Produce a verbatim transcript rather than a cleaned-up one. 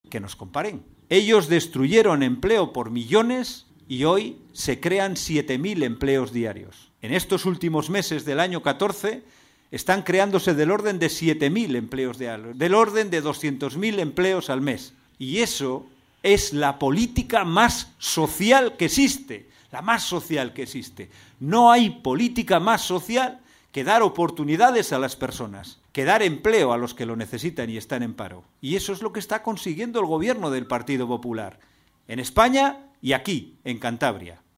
que nos comparen. Ellos destruyeron empleo por millones y hoy se crean siete mil empleos diarios. En estos últimos meses del año catorce están creándose del orden de siete mil empleos diarios, del orden de doscientos mil empleos al mes. Y eso es la política más social que existe, la más social que existe. No hay política más social que dar oportunidades a las personas, que dar empleo a los que lo necesitan y están en paro. Y eso es lo que está consiguiendo el gobierno del Partido Popular, en España y aquí, en Cantabria.